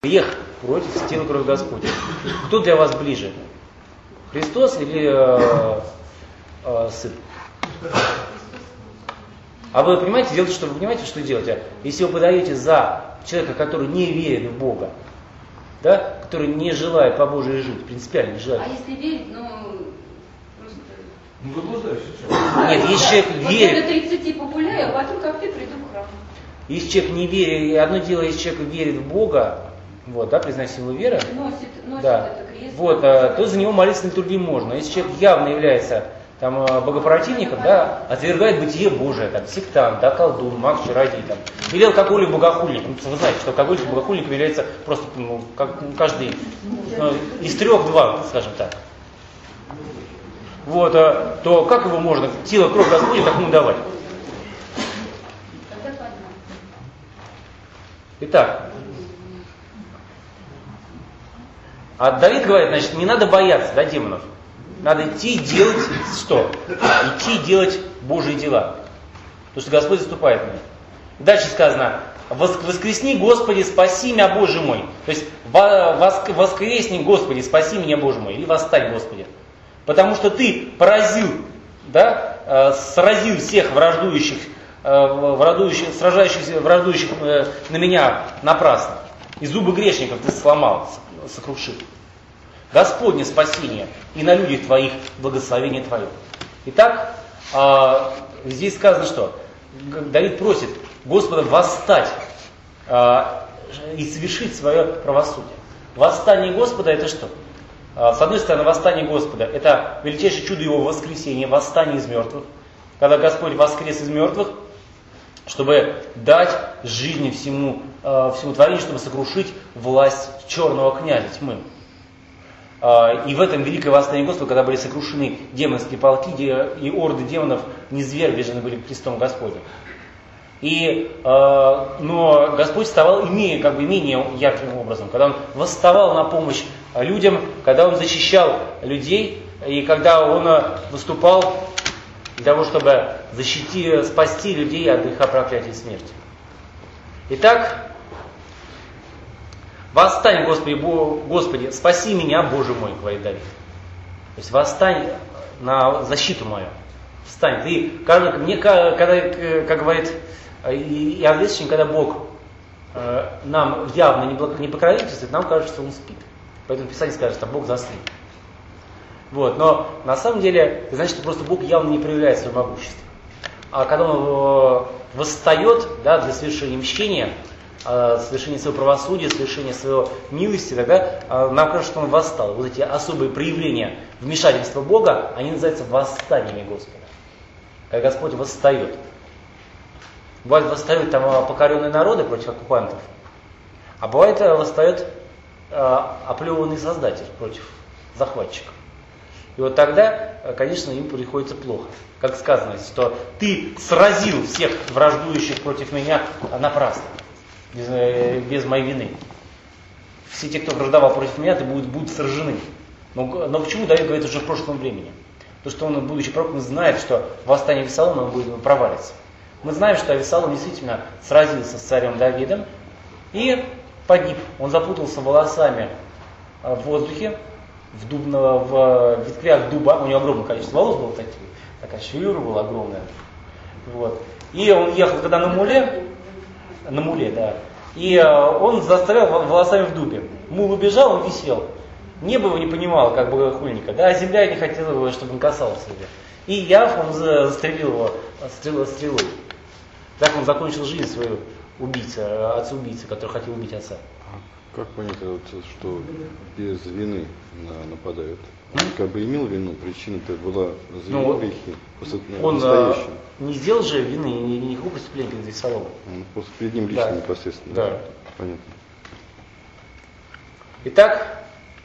грех против тела крови Господня. Кто для вас ближе? Христос или сын? А вы понимаете, делаете, что вы понимаете, что делаете? Если вы подаете за человека, который не верит в Бога, да, который не желает по Божьей жить, принципиально не желает. А если верит, ну просто... Вы блуждаете. Нет, если человек верит... Я до 30 погуляю, а потом как ты приду в храм. Если человек не верит, одно дело, если человек верит в Бога, вот, да, признать силу веры, Носит да, это крест. вот, то за него молиться на литургии можно. Если человек явно является там богопротивником, да, отвергает бытие Божие, там, сектант, да, колдун, маг, чародей, там, или алкоголик, богохульник. Ну, вы знаете, что алкоголик, богохульник является просто, как каждый, из 3-2, скажем так. Вот, то как его можно, тело, кровь Господня, такому давать? Итак, а Давид говорит, значит, не надо бояться, да, демонов. Надо идти и делать что? Идти и делать Божьи дела. Потому что Господь заступает на них. Дальше сказано, воскресни, Господи, спаси меня, Боже мой. То есть, воскресни, Господи, спаси меня, Боже мой. Или восстань, Господи. Потому что ты поразил, да, сразил всех враждующих, сражающихся, враждующих на меня напрасно. И зубы грешников ты сломал, сокрушил. Господне спасение, и на людях твоих благословение твое. Итак, здесь сказано, что Давид просит Господа восстать и совершить свое правосудие. Восстание Господа это что? С одной стороны, восстание Господа это величайшее чудо Его воскресения, восстание из мертвых. Когда Господь воскрес из мертвых, чтобы дать жизни всему творению, чтобы сокрушить власть черного князя тьмы. И в этом великое восстание Господа, когда были сокрушены демонские полки, и орды демонов низвергнуты были крестом Господним. Но Господь вставал менее ярким образом, когда Он восставал на помощь людям, когда Он защищал людей, и когда Он выступал для того, чтобы спасти людей от греха, проклятия и смерти. Итак, восстань, Господи, спаси меня, Боже мой, говорит Давид. То есть восстань на защиту мою. Встань. Ты, мне, когда, как говорит Иоанн Креститель, когда Бог нам явно не покровительствует, нам кажется, что Он спит. Поэтому Писание скажет, что Бог заснул. Вот. Но на самом деле, это значит, что просто Бог явно не проявляет свое могущество. А когда Он восстает, да, для совершения мщения, совершения своего правосудия, совершения своего милости, тогда нам кажется, что Он восстал. Вот эти особые проявления вмешательства Бога, они называются восстаниями Господа. Когда Господь восстает. Бывает, восстают там покоренные народы против оккупантов, а бывает, восстает оплеванный Создатель против захватчиков. И вот тогда, конечно, им приходится плохо. Как сказано, что ты сразил всех враждующих против меня напрасно, без моей вины. Все те, кто враждовал против меня, будут сражены. Но почему Давид говорит уже в прошлом времени? Потому что он, будучи пророком, знает, что восстание Авессалома будет провалиться. Мы знаем, что Авессалом действительно сразился с царем Давидом и погиб. Он запутался волосами в воздухе, в ветвях дуба. У него огромное количество волос было, такая шевелюра была огромная. Вот. И он ехал когда на муле, да. И он застрял волосами в дубе. Мул убежал, он висел. Небо его не понимало, как богохульника, да, а земля не хотела, чтобы он касался его. И Яв, он застрелил его стрелой. Так он закончил жизнь свою отца-убийцы, который хотел убить отца. Как понять, что без вины нападают? Он как бы имел вину, причина-то была за его грехи. Он не сделал же вины, никакого преступления перед Авессаломом. Он просто перед ним лично непосредственно. Да. Понятно. Итак,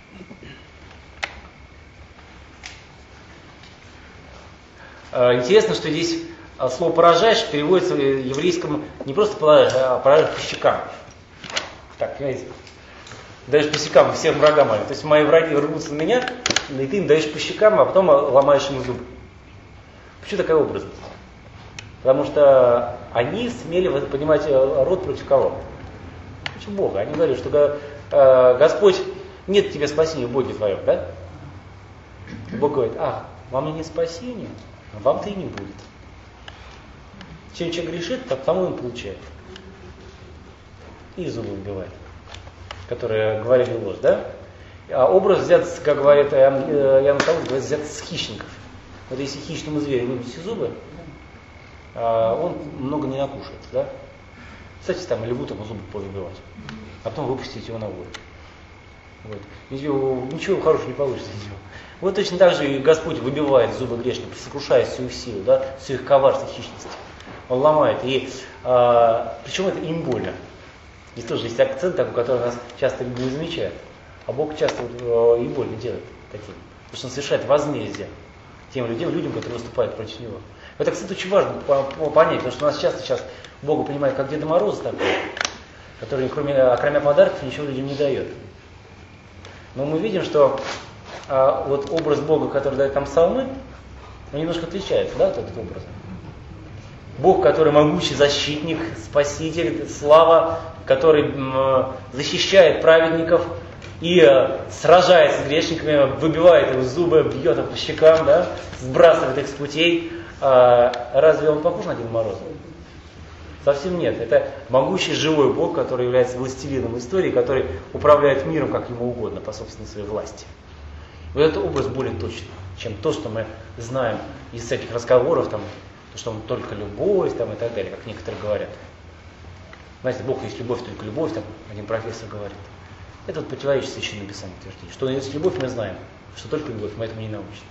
интересно, что здесь слово «поражаешь» переводится в еврейском не просто «поражаешь», а «поражаешь по щекам». Так, понимаете? Даешь по щекам всем врагам моим. То есть мои враги рвутся на меня, и ты им даешь по щекам, а потом ломаешь им зубы. Почему такая образность? Потому что они смели поднимать рот против кого? Против Бога. Они говорили, что Господь, нет тебе спасения в Боге твоем, да? Бог говорит, вам и не спасение, а вам-то и не будет. Чем человек грешит, так тому он получает. И зубы выбивает, которые говорили ложь, да? А образ взят, как говорит Иоанн Павлович, взят с хищников. Вот если хищному зверю выбить зубы, он много не накушает, да? Кстати, там льву там зубы повыбивать, а потом выпустить его на волю. Вот. Ничего хорошего не получится из него. Вот точно так же и Господь выбивает зубы грешников, сокрушая всю их силу, да, всю их коварство, хищность. Он ломает. И, причем это им больно. Здесь тоже есть акцент такой, который нас часто люди не замечают. А Бог часто и больно делает таким. Потому что Он совершает возмездие тем людям, которые выступают против Него. Это, кстати, очень важно понять, потому что у нас часто сейчас Бога понимают как Деда Мороза такой, который кроме подарков ничего людям не дает. Но мы видим, что вот образ Бога, который дает там псалмы, он немножко отличается, да, от этого образа. Бог, который могучий защитник, спаситель, слава, который защищает праведников и сражается с грешниками, выбивает их зубы, бьет их по щекам, да, сбрасывает их с путей. Разве он похож на Деда Мороза? Совсем нет. Это могучий живой Бог, который является властелином истории, который управляет миром как ему угодно по собственной своей власти. Вот этот образ более точный, чем то, что мы знаем из всяких разговоров, там, что он только любовь там, и так далее, как некоторые говорят. Знаете, Бог есть любовь, только любовь, там один профессор говорит. Это вот противоречит Священному Писанию утверждение. Что есть любовь, мы знаем, что только любовь, мы этому не научены.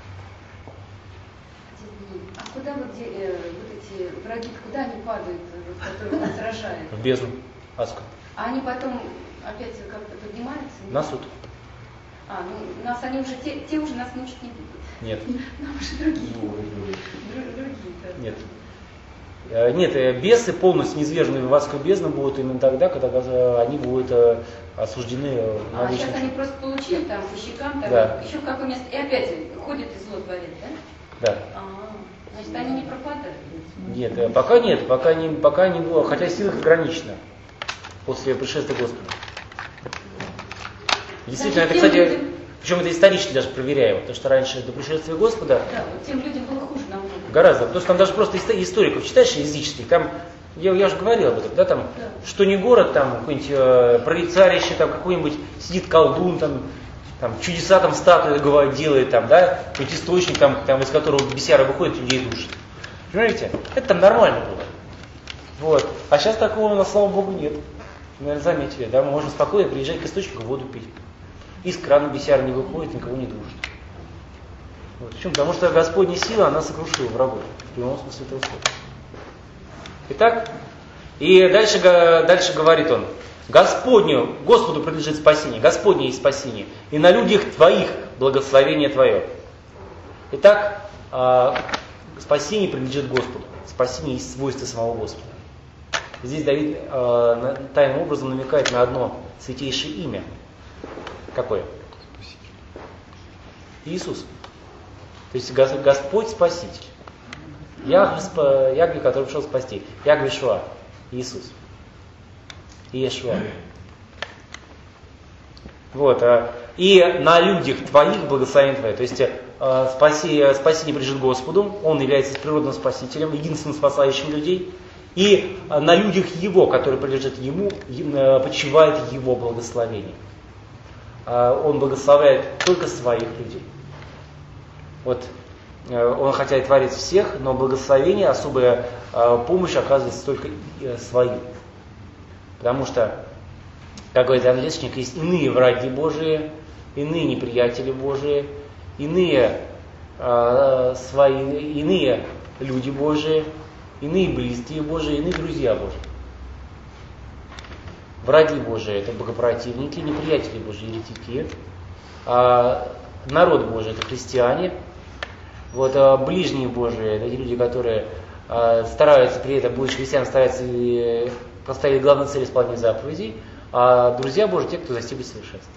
А куда вот эти враги, куда они падают, которые нас сражают? В бездну адскую. А они потом опять как-то поднимаются? На суд. Нас они уже, те уже нас мучить не будут. Нет. Нам уже другие. Нет. Нет, бесы полностью низвержены в адскую бездну будут именно тогда, когда они будут осуждены на вечность. Сейчас они просто получили там по щекам, там, да. еще в какое место, и опять ходят и зло творят, да? Да. Значит, они не пропадают? Нет, пока не было, хотя сила их ограничена после пришествия Господа. Действительно, это, кстати, причем это исторически даже проверяемо, потому что раньше до пришествия Господа вот тем людям было хуже намного. Гораздо, потому что там даже просто историков читаешь языческих, там, я уже говорил об этом, да, там, что не город, там, какой-нибудь прорицарище, там, какой-нибудь сидит колдун, там, чудеса, там, статуи делает, там, да, какой-то источник, там, из которого бесяра выходит, людей душит. Понимаете? Это там нормально было. Вот. А сейчас такого у нас, слава Богу, нет. Наверное, заметили, да, мы можем спокойно приезжать к источнику, воду пить. Из крана бесяра не выходит, никого не душит. Вот. Почему? Потому что Господня сила, она сокрушила врагов. В прямом смысле этого слова. Итак, и дальше говорит он. Господу принадлежит спасение, Господне есть спасение, и на людях твоих благословение твое. Итак, спасение принадлежит Господу. Спасение есть свойство самого Господа. Здесь Давид тайным образом намекает на одно святейшее имя. Какое? Иисус. То есть Господь Спаситель. Ягве, который пришел спасти. Ягве Шуа. Иисус. Иешуа. Вот. И на людях твоих благословение твое. То есть спасение принадлежит Господу. Он является природным спасителем, единственным спасающим людей. И на людях Его, которые принадлежат Ему, почивает Его благословение. Он благословляет только своих людей. Вот Он хотя и творит всех, но благословение, особая помощь оказывается только своим. Потому что, как говорит Иоанн Лесочник, есть иные враги Божии, иные неприятели Божии, иные люди Божии, иные близкие Божии, иные друзья Божии. Враги Божии – это богопротивники, неприятели Божии – еретики. Народ Божий – это христиане. Вот, ближние Божии – это те люди, которые стараются при этом, будучи христианами, стараются поставить главную цель исполнения заповедей. А друзья Божии – те, кто достигли совершенства.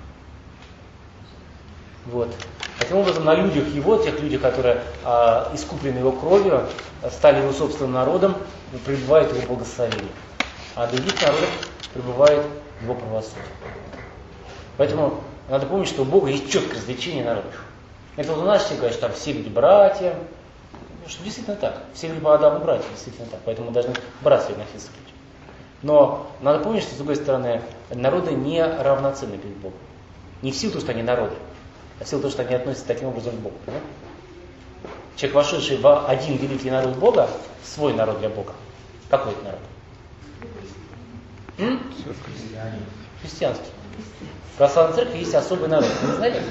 Вот. Таким образом, на людях Его, тех людях, которые искуплены Его кровью, стали Его собственным народом, пребывает Его благословение. А других народов пребывает его правосудие. Поэтому надо помнить, что у Бога есть четкое различение народов. Это вот у нас все говорят, что там все люди братья. Что действительно так. Все люди по Адаму братья, действительно так. Поэтому мы должны братственно относиться к людям. Но надо помнить, что, с другой стороны, народы не равноценны перед Богом. Не в силу того, что они народы, а в силу того, что они относятся таким образом к Богу. Понимаете? Человек, вошедший в один великий народ Бога, свой народ для Бога. Какой это народ? Христианский. В православной церкви есть особый народ. Вы не знали?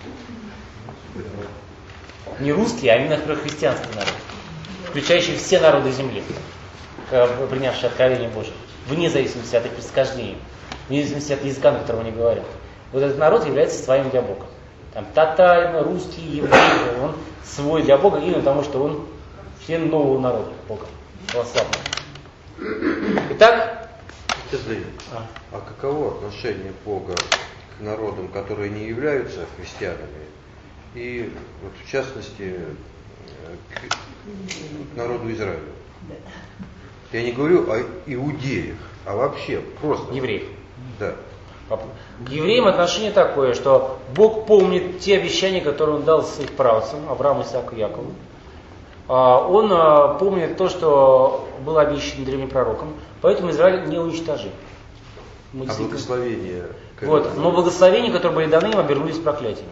Не русский, а именно христианский народ, включающий все народы земли, принявшие откровение Божие, вне зависимости от их происхождения, вне зависимости от языка, на котором они говорят. Вот этот народ является своим для Бога. Там татарин, русский, еврей, он свой для Бога, именно потому что он член нового народа Бога, православного. Итак, а каково отношение Бога к народам, которые не являются христианами, и вот в частности к народу Израиля? Я не говорю о иудеях, а вообще просто евреев. Да. К евреям отношение такое, что Бог помнит те обещания, которые Он дал своим правцам, Аврааму, Исааку, Якову. Он помнит то, что было обещано древним пророком, поэтому Израиль не уничтожит. А благословения? Вот, но благословения, которые были даны им, обернулись проклятиями.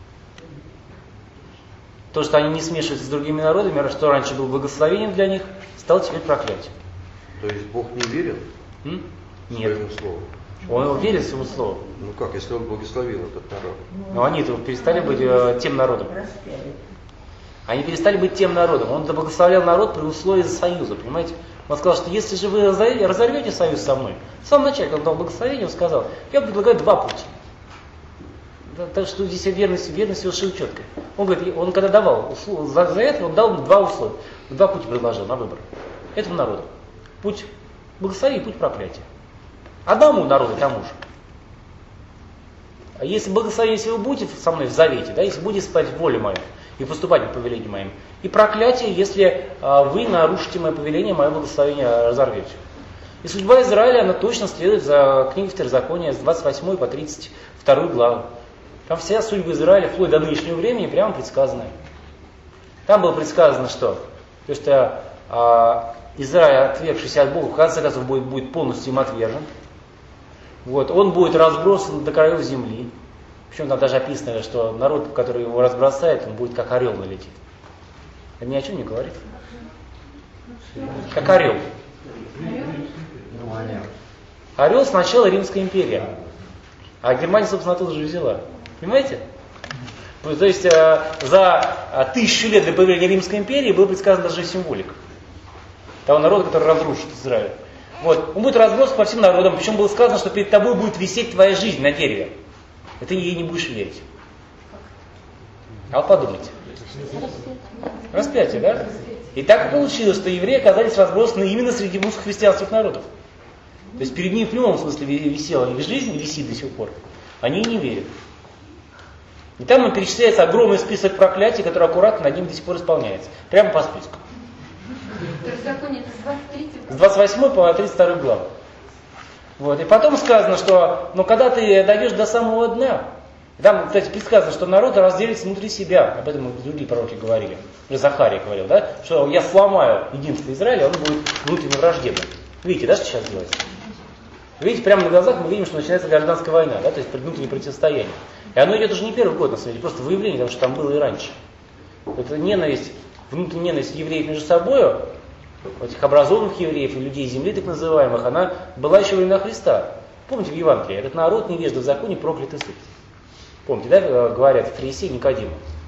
То, что они не смешиваются с другими народами, что раньше было благословением для них, стало теперь проклятием. То есть Бог не верил своему слову? Он верит своему слову. Ну как, если Он благословил этот народ? Но они-то перестали быть тем народом. Они перестали быть тем народом. Он благословлял народ при условии союза, понимаете? Он сказал, что если же вы разорвете союз со мной, в самом начале, когда он дал благословение, он сказал, я предлагаю два пути. Так что здесь верность совершил четко. Он говорит, он когда давал завет, он дал два условия, два пути предложил на выбор. Этому народу. Путь благословения и путь проклятия. Одному народу тому же. А если благословение, если вы будете со мной в завете, да, если будете спать в воле моей и поступать по повелению моим, и проклятие, если вы нарушите мое повеление, мое благословение разорвете. И судьба Израиля, она точно следует за книгой Второзакония с 28 по 32 главы. Там вся судьба Израиля, вплоть до нынешнего времени, прямо предсказана. Там было предсказано, что Израиль, отвергшийся от Бога, в конце концов будет полностью им отвержен. Вот, он будет разбросан до краев земли. Причем там даже описано, что народ, который его разбросает, он будет как орел налетит. Это ни о чем не говорит. Как орел. Орел сначала Римская империя. А Германия, собственно, оттуда же взяла. Понимаете? То есть за 1000 лет до появления Римской империи была предсказана даже символика того народа, который разрушит Израиль. Вот. Он будет разбросан по всем народам, причем было сказано, что перед тобой будет висеть твоя жизнь на дереве. И ты ей не будешь верить. А вот подумайте. Распятие, да? И так и получилось, что евреи оказались разбросаны именно среди христианских народов. То есть перед ними в прямом смысле висела жизнь и висит до сих пор. Они и не верят. И там перечисляется огромный список проклятий, который аккуратно над ним до сих пор исполняется. Прямо по списку. С 28 по 32 главу. Вот. И потом сказано, что когда ты дойдешь до самого дна, там, кстати, предсказано, что народ разделится внутри себя. Об этом другие пророки говорили. Захария говорил, да? Что я сломаю единство Израиля, он будет внутренне враждебным. Видите, да, что сейчас делается? Видите, прямо на глазах мы видим, что начинается гражданская война, да, то есть внутреннее противостояние. И оно идет уже не первый год, на самом деле, просто выявление, потому что там было и раньше. Это ненависть, внутренняя ненависть евреев между собой, этих образованных евреев и людей земли, так называемых, она была еще во времена Христа. Помните в Евангелии, этот народ невежда в законе проклятый суд. Помните, да, говорят Фарисеи Никодиму.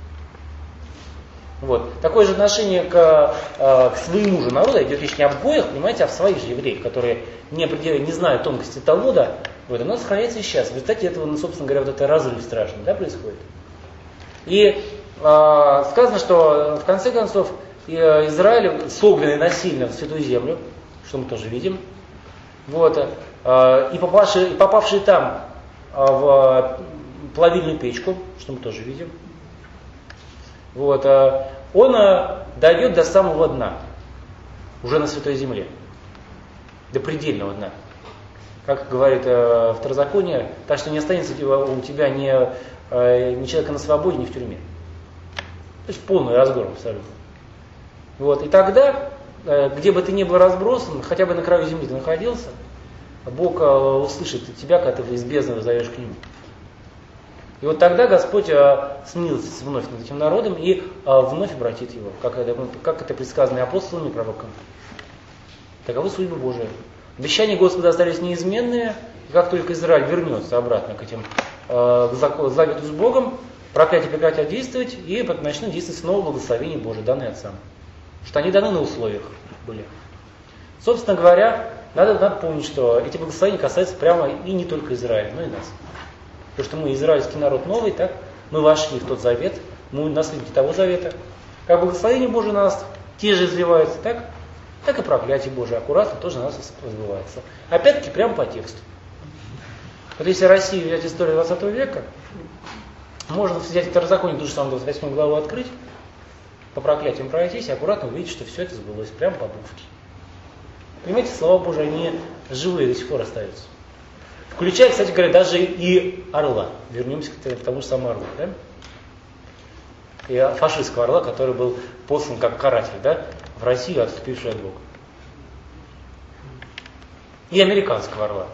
Вот. Такое же отношение к своему же народу, идет речь не об гоях, понимаете, а в своих же евреях, которые не знают тонкости Талмуда, вот, оно сохраняется и сейчас. В результате этого, собственно говоря, вот это разрыв страшный, да, происходит. И сказано, что в конце концов Израиль, согнанный насильно в Святую Землю, что мы тоже видим, вот, и попавший там в плавильную печку, что мы тоже видим, вот, он дойдет до самого дна, уже на Святой Земле, до предельного дна. как говорит Второзаконие, так что не останется у тебя ни человека на свободе, ни в тюрьме. То есть полный разгром абсолютно. Вот. И тогда, где бы ты ни был разбросан, хотя бы на краю земли ты находился, Бог услышит тебя, когда ты из бездны зовешь к Нему. И вот тогда Господь смилостится вновь над этим народом и вновь обратит его, как это предсказано и апостолами, и пророками. Таковы судьбы Божии. Обещания Господа остались неизменными, и как только Израиль вернется обратно к этим к завету с Богом, проклятие прекратят действовать, и начнут действовать снова благословения Божие, данные отцам. Что они даны на условиях были. Собственно говоря, надо помнить, что эти благословения касаются прямо и не только Израиля, но и нас. Потому что мы израильский народ новый, так? Мы вошли в тот завет, мы наследники того завета. Как благословение Божие на нас те же изливаются, так и проклятие Божие аккуратно тоже на нас сбывается. Опять-таки прямо по тексту. Вот если Россию взять историю 20 века, можно взять Второзаконие, ту же самую 28 главу открыть, по проклятиям пройтись и аккуратно увидеть, что все это сбылось прямо по букве. Понимаете, слова Божии, они живые до сих пор остаются. Включая, кстати говоря, даже и орла. Вернемся к тому же самому орлу. Да? И фашистского орла, который был послан как каратель, да, в Россию, отступивший от Бога. И американского орла,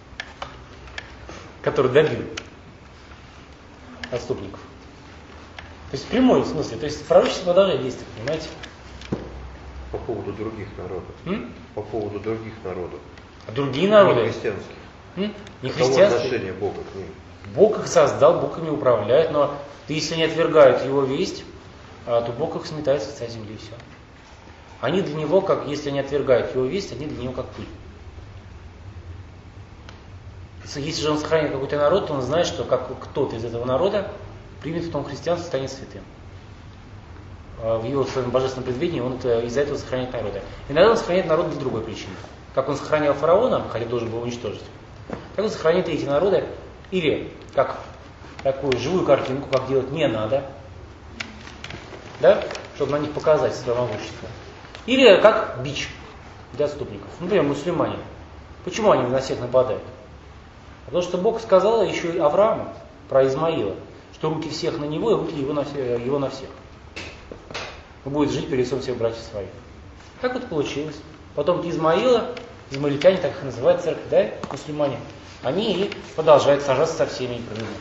который добил отступников. То есть в прямом смысле. То есть пророчество продолжает действовать, понимаете? По поводу других народов. По поводу других народов. А другие народы? Не христианских. Не Каково христианские. отношение Бога к ним? Бог их создал, Бог ими управляет, но если они отвергают Его весть, то Бог их сметает с лица земли, и все. Они для Него, как если они отвергают Его весть, они для Него как пыль. Если же Он сохраняет какой-то народ, то Он знает, что как кто-то из этого народа примет в том христианство, станет святым. В Его своем божественном предвидении Он из-за этого сохраняет народа. Иногда Он сохраняет народ для другой причины. Как Он сохранял фараона, хотя должен был уничтожить, так Он сохранит и эти народы, или как такую живую картинку, как делать не надо, да, чтобы на них показать свое могущество. Или как бич для отступников. Например, мусульмане. Почему они на всех нападают? Потому что Бог сказал еще и Аврааму про Измаила, что руки всех на него и руки его на всех. Он будет жить перед лицом всех братьев своих. Так вот получилось. Потом Измаила, измаильтяне, так их называют церковь, да, мусульмане, они и продолжают сражаться со всеми непрерывно.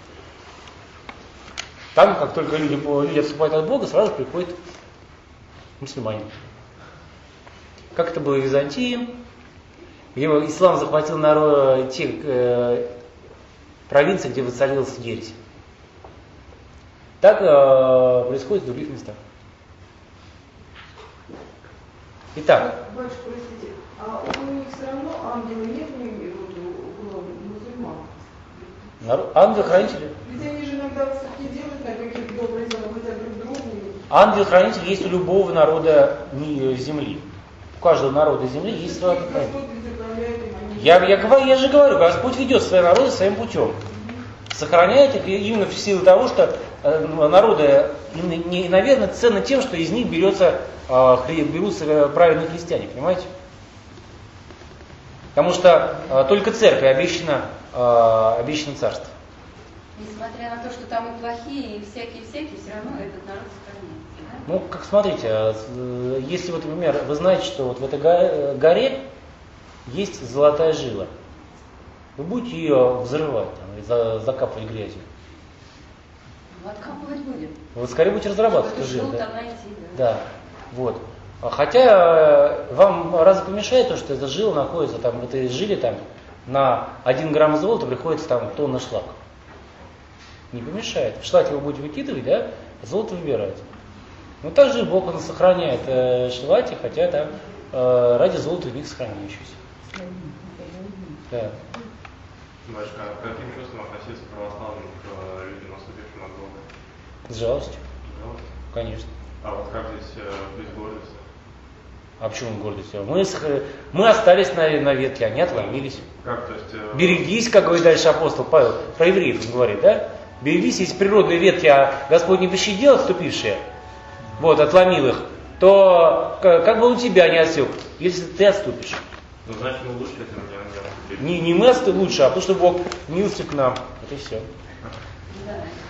Там, как только люди отступают от Бога, сразу приходят мусульмане. Как это было в Византии, где ислам захватил те провинции, где воцарилась ересь. Так происходит в других местах. Итак. Батюшка, простите, а у них все равно ангелы нет у мусульман? Ангел-хранитель. Ведь они же иногда все-таки делают на каких-то добрых делах, хотя друг другу. Ангел-хранитель есть у любого народа земли. У каждого народа земли есть свой ангел-хранитель. Я же говорю, Господь ведет свои народы своим путем. Сохраняет их именно в силу того, что народы, наверное, ценно тем, что из них берутся праведные христиане, понимаете? Потому что только церкви обещано царство. Несмотря на то, что там и плохие, и всякие, все равно этот народ сохраняется. Да? Ну, как смотрите, если вот, например, вы знаете, что вот в этой горе есть золотая жила, вы будете ее взрывать там, и закапывать грязью. Ну, откапывать будем. Вы скорее будете разрабатывать эту жилу. Да. Да, вот. Хотя вам разве помешает то, что эта жила находится там, в этой жиле там, на 1 грамм золота приходится там тонна шлака. Не помешает. В шлаке вы будете выкидывать, да, золото выбирать. Ну так же Бог Он сохраняет шлаки, хотя там ради золота в них сохраняющиеся. Да. Батюшка, а каким чувством относиться к православным людям, наступившим от Бога? С жалостью. Жалость? Конечно. А вот как здесь быть гордостью? А почему гордость? Мы остались на ветке, они отломились. Как, то есть... Берегись, как говорит дальше апостол Павел, про евреев он говорит, да? Берегись, если природные ветки, а Господь не пощадил отступившие, вот, отломил их, то как бы у тебя не отсек, если ты отступишь. Ну, значит, мы лучше этим не делать? Не мы лучше, а то, что Бог мился к нам. Это все. Да.